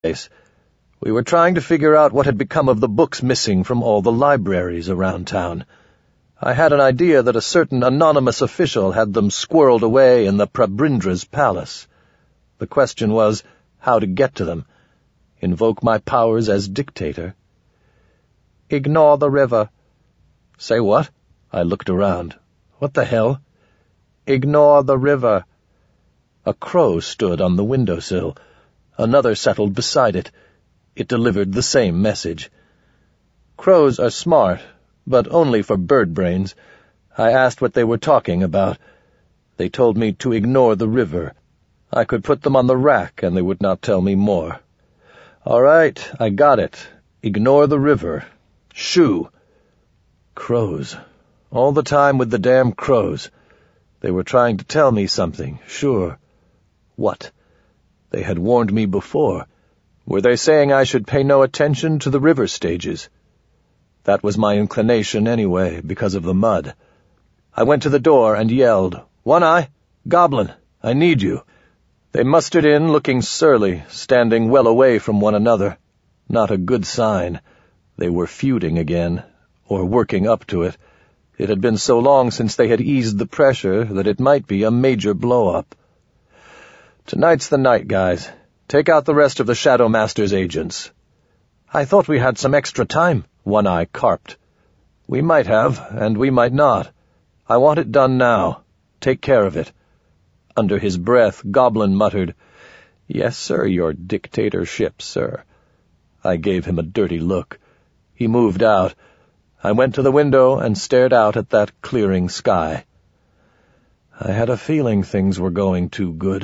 place. We were trying to figure out what had become of the books missing from all the libraries around town. I had an idea that a certain anonymous official had them squirreled away in the Prabrindra's palace. The question was how to get to them. Invoke my powers as dictator. Ignore the river. Say what? I looked around. What the hell? Ignore the river. A crow stood on the windowsill. Another settled beside it. It delivered the same message. Crows are smart, but only for bird brains. I asked what they were talking about. They told me to ignore the river. I could put them on the rack, and they would not tell me more. All right, I got it. Ignore the river. Shoo. Crows. All the time with the damn crows. They were trying to tell me something, sure. What? They had warned me before. Were they saying I should pay no attention to the river stages? That was my inclination anyway, because of the mud. I went to the door and yelled, "One-Eye! Goblin! I need you!" They mustered in, looking surly, standing well away from one another. Not a good sign. They were feuding again, or working up to it. It had been so long since they had eased the pressure that it might be a major blow-up. Tonight's the night, guys. Take out the rest of the Shadow Master's agents. I thought we had some extra time, One-Eye carped. We might have, and we might not. I want it done now. Take care of it. Under his breath, Goblin muttered, "Yes, sir, your dictatorship, sir." I gave him a dirty look. He moved out. I went to the window and stared out at that clearing sky. I had a feeling things were going too good.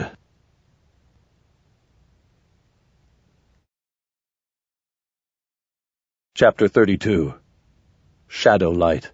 Chapter 32. Shadowlight.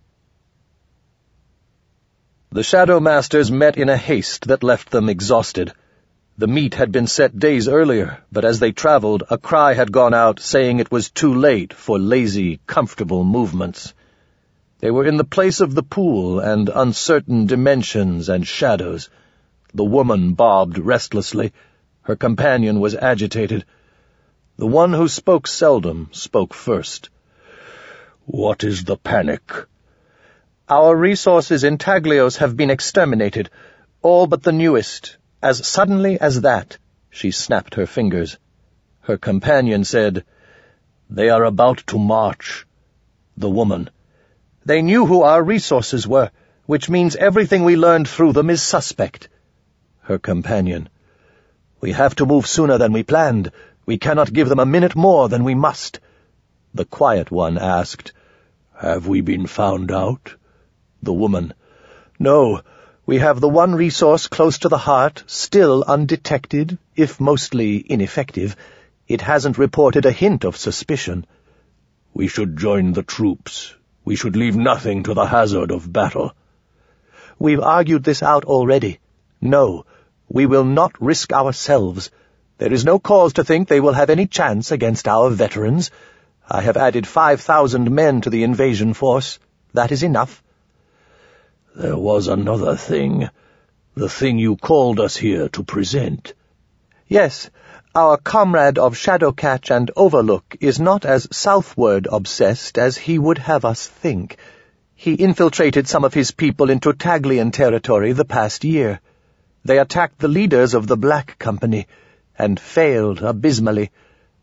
The Shadow Masters met in a haste that left them exhausted. The meet had been set days earlier, but as they traveled, a cry had gone out saying it was too late for lazy, comfortable movements. They were in the place of the pool and uncertain dimensions and shadows. The woman bobbed restlessly. Her companion was agitated. The one who spoke seldom spoke first. "What is the panic?" "Our resources in Taglios have been exterminated, all but the newest, as suddenly as that." She snapped her fingers. Her companion said, "They are about to march." The woman, "They knew who our resources were, which means everything we learned through them is suspect." Her companion, "We have to move sooner than we planned. We cannot give them a minute more than we must." The quiet one asked, "Have we been found out?" The woman, "No, we have the one resource close to the heart, still undetected, if mostly ineffective. It hasn't reported a hint of suspicion." "We should join the troops. We should leave nothing to the hazard of battle." "We've argued this out already. No, we will not risk ourselves. There is no cause to think they will have any chance against our veterans. I have added 5,000 men to the invasion force. That is enough." "There was another thing. The thing you called us here to present." "Yes, our comrade of Shadowcatch and Overlook is not as southward obsessed as he would have us think. He infiltrated some of his people into Taglian territory the past year. They attacked the leaders of the Black Company, and failed abysmally.